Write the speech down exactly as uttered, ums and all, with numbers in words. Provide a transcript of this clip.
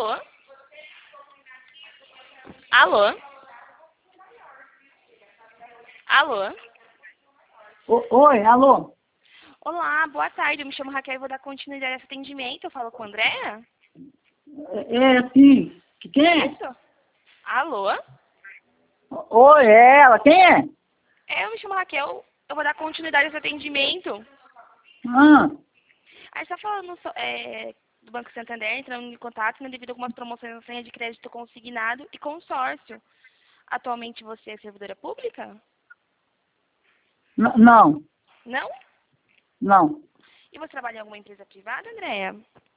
Alô? Alô? Alô? O- Oi, alô? Olá, boa tarde. Eu me chamo Raquel e vou dar continuidade a esse atendimento. Eu falo com a Andréa? É, é, sim. Quem é? Isso. Alô? Oi, é ela. Quem é? É, eu me chamo Raquel. Eu vou dar continuidade a esse atendimento. Ah, Aí só falando so- é, do Banco Santander, entrando em contato, né, devido a algumas promoções na senha de crédito consignado e consórcio. Atualmente você é servidora pública? n- não, Não? não. E você trabalha em alguma empresa privada, Andréa?